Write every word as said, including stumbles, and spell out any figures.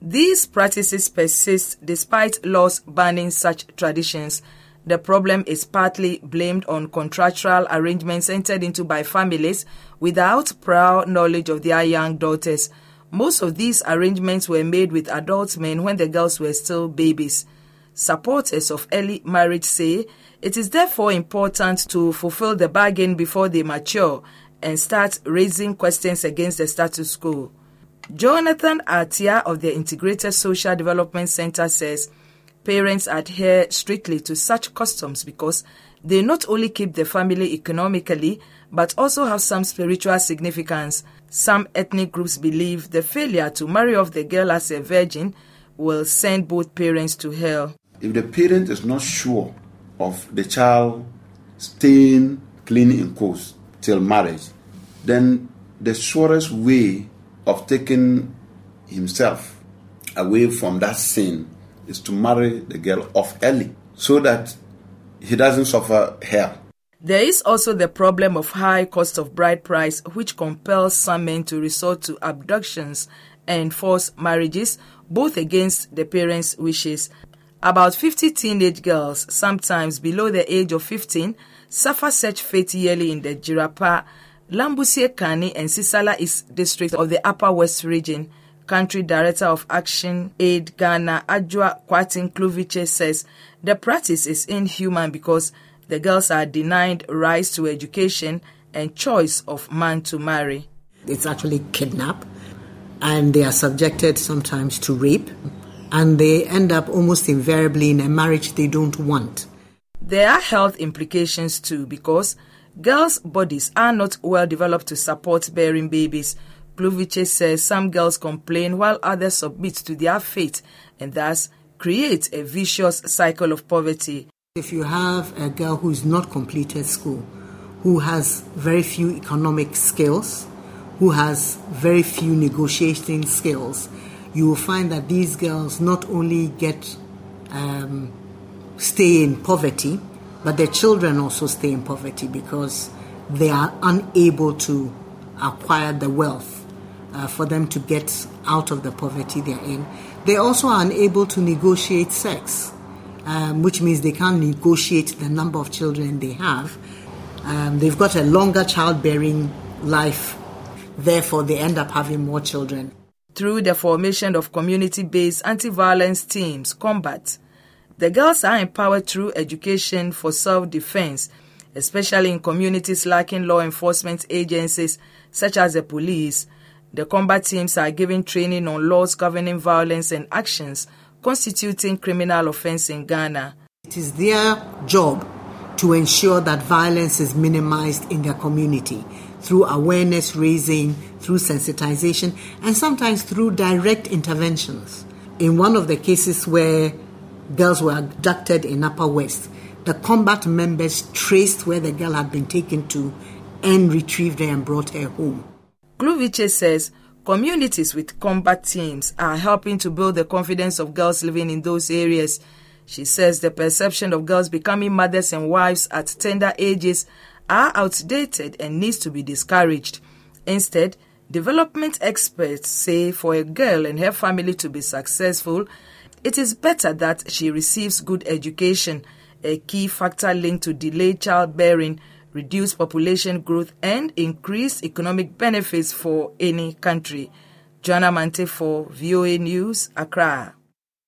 These practices persist despite laws banning such traditions. The problem is partly blamed on contractual arrangements entered into by families without prior knowledge of their young daughters. Most of these arrangements were made with adult men when the girls were still babies. Supporters of early marriage say it is therefore important to fulfill the bargain before they mature and start raising questions against the status quo. Jonathan Atia of the Integrated Social Development Center says parents adhere strictly to such customs because they not only keep the family economically but also have some spiritual significance. Some ethnic groups believe the failure to marry off the girl as a virgin will send both parents to hell. If the parent is not sure of the child staying clean in course till marriage, then the surest way of taking himself away from that sin is to marry the girl off early so that he doesn't suffer hell. There is also the problem of high cost of bride price, which compels some men to resort to abductions and forced marriages, both against the parents' wishes. About fifty teenage girls, sometimes below the age of fifteen, suffer such fate yearly in the Jirapa, Lambusie Kani and Sisala East district of the Upper West region. Country Director of Action Aid Ghana, Adjoa Kwatin Kluviche, says the practice is inhuman because the girls are denied rights to education and choice of man to marry. It's actually kidnap, and they are subjected sometimes to rape, and they end up almost invariably in a marriage they don't want. There are health implications too because girls' bodies are not well developed to support bearing babies. Kluviche says some girls complain while others submit to their fate and thus create a vicious cycle of poverty. If you have a girl who's not completed school, who has very few economic skills, who has very few negotiating skills, you will find that these girls not only get um, stay in poverty, but their children also stay in poverty because they are unable to acquire the wealth uh, for them to get out of the poverty they're in. They also are unable to negotiate sex, um, which means they can't negotiate the number of children they have. Um, they've got a longer childbearing life, therefore they end up having more children. Through the formation of community-based anti-violence teams, combat, the girls are empowered through education for self-defense, especially in communities lacking law enforcement agencies such as the police. The combat teams are given training on laws governing violence and actions constituting criminal offense in Ghana. It is their job to ensure that violence is minimized in their community through awareness raising, through sensitization, and sometimes through direct interventions. In one of the cases where girls were abducted in Upper West, the combat members traced where the girl had been taken to and retrieved her and brought her home. Kluviche says communities with combat teams are helping to build the confidence of girls living in those areas. She says the perception of girls becoming mothers and wives at tender ages are outdated and needs to be discouraged. Instead, development experts say for a girl and her family to be successful, it is better that she receives good education, a key factor linked to delayed childbearing, reduced population growth, and increased economic benefits for any country. Joanna Mante for V O A News, Accra.